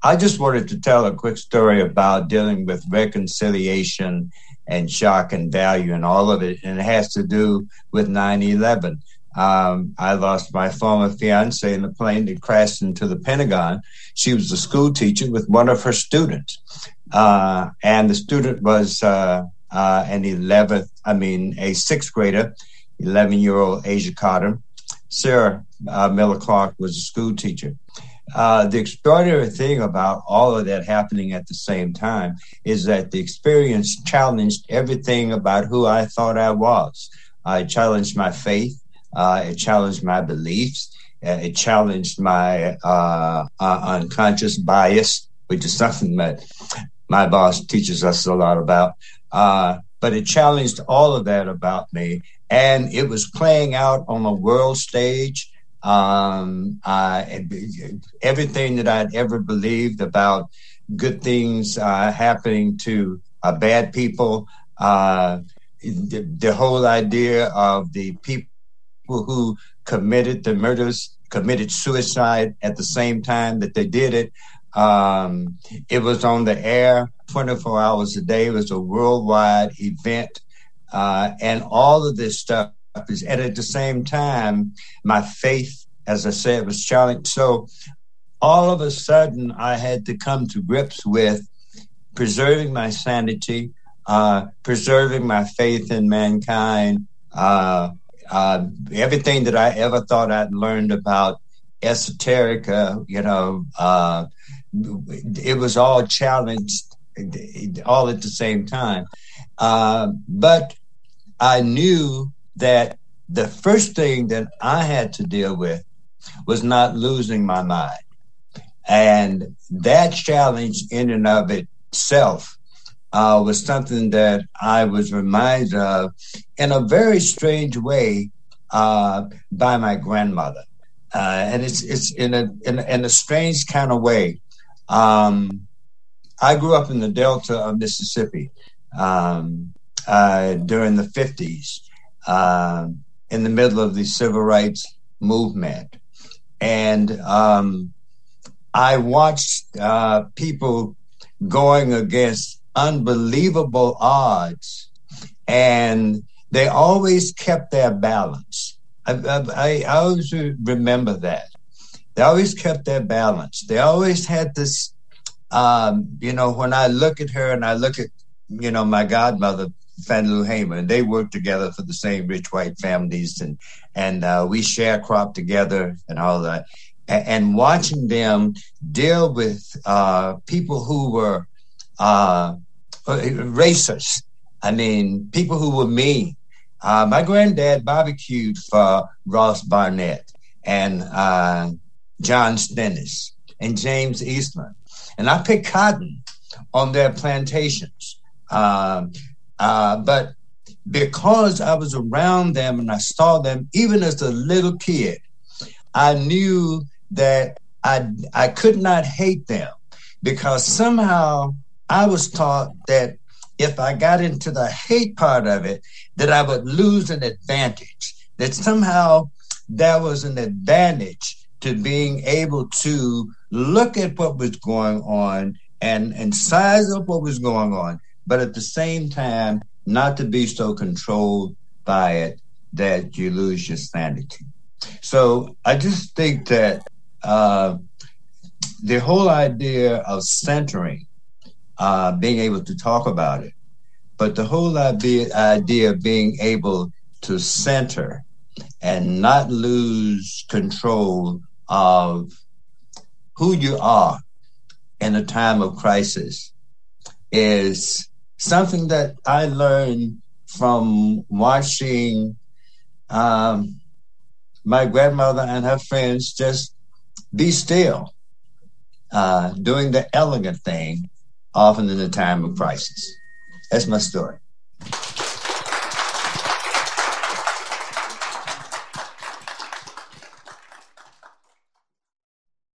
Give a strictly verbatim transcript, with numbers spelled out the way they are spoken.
I just wanted to tell a quick story about dealing with reconciliation and shock and value and all of it. And it has to do with nine eleven. Um, I lost my former fiance in the plane that crashed into the Pentagon. She was a school teacher with one of her students. Uh, and the student was uh, uh, an eleventh, I mean, a sixth grader, eleven-year-old Asia Carter. Sarah uh, Miller Clark was a school teacher. Uh, the extraordinary thing about all of that happening at the same time is that the experience challenged everything about who I thought I was. Uh, it challenged my faith. Uh, it challenged my beliefs. Uh, it challenged my uh, uh, unconscious bias, which is something that my boss teaches us a lot about. Uh, but it challenged all of that about me. And it was playing out on a world stage. Um, uh, everything that I'd ever believed about good things uh, happening to uh, bad people, uh, the, the whole idea of the people who committed the murders, committed suicide at the same time that they did it. Um, it was on the air twenty-four hours a day. It was a worldwide event. Uh, and all of this stuff is, and at the same time, my faith, as I said, was challenged. So all of a sudden, I had to come to grips with preserving my sanity, uh, preserving my faith in mankind, uh, uh, everything that I ever thought I'd learned about esoteric, uh, you know, uh, it was all challenged all at the same time. Uh, but I knew that the first thing that I had to deal with was not losing my mind. And that challenge in and of itself uh, was something that I was reminded of in a very strange way uh, by my grandmother. Uh, and it's it's in a, in, in a strange kind of way. Um, I grew up in the Delta of Mississippi. Um, Uh, during the fifties, uh, in the middle of the civil rights movement. And um, I watched uh, people going against unbelievable odds, and they always kept their balance. I, I, I always remember that. They always kept their balance. They always had this, um, you know, when I look at her and I look at, you know, my godmother, Fannie Lou Hamer, and they worked together for the same rich white families, and and uh, we sharecropped together and all that. And, and watching them deal with uh, people who were uh, racist, I mean, people who were mean. Uh, my granddad barbecued for Ross Barnett and uh, John Stennis and James Eastman, and I picked cotton on their plantations. Um, Uh, but because I was around them and I saw them, even as a little kid, I knew that I, I could not hate them, because somehow I was taught that if I got into the hate part of it, that I would lose an advantage, that somehow there was an advantage to being able to look at what was going on and, and size up what was going on, but at the same time, not to be so controlled by it that you lose your sanity. So I just think that uh, the whole idea of centering, uh, being able to talk about it, but the whole idea, idea of being able to center and not lose control of who you are in a time of crisis is something that I learned from watching um, my grandmother and her friends just be still, uh, doing the elegant thing, often in a time of crisis. That's my story.